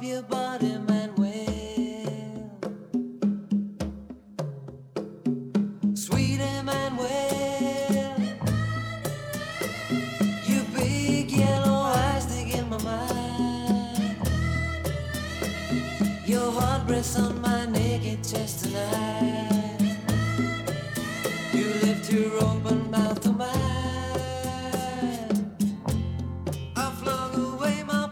of your body, Manuel. Sweet Emmanuel, your big yellow eyes dig in my mind. Your heart rests on my naked chest tonight. You lift your open mouth to mine. I flung away my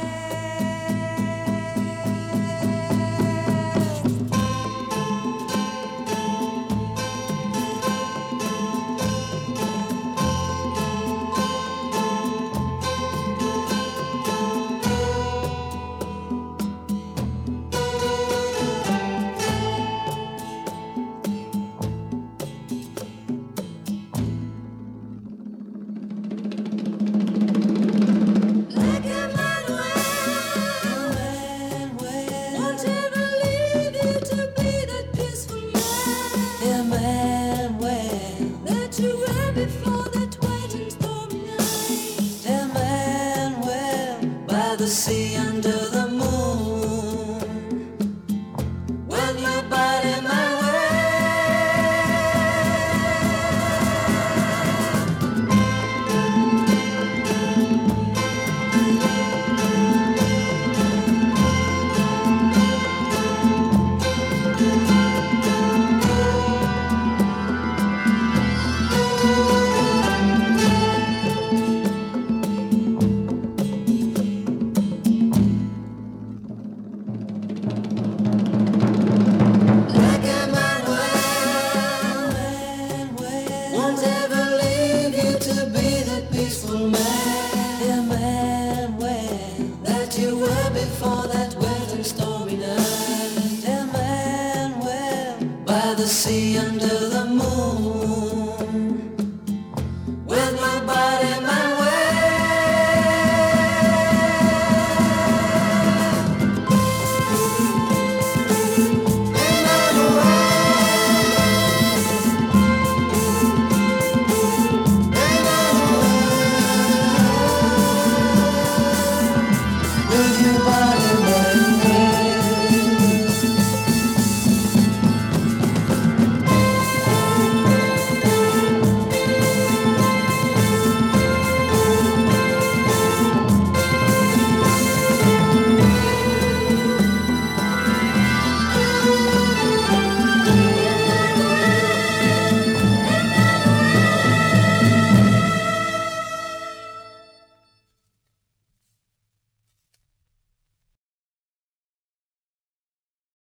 the sea under the moon. When you bite in my peaceful man, Emmanuel, that you were before that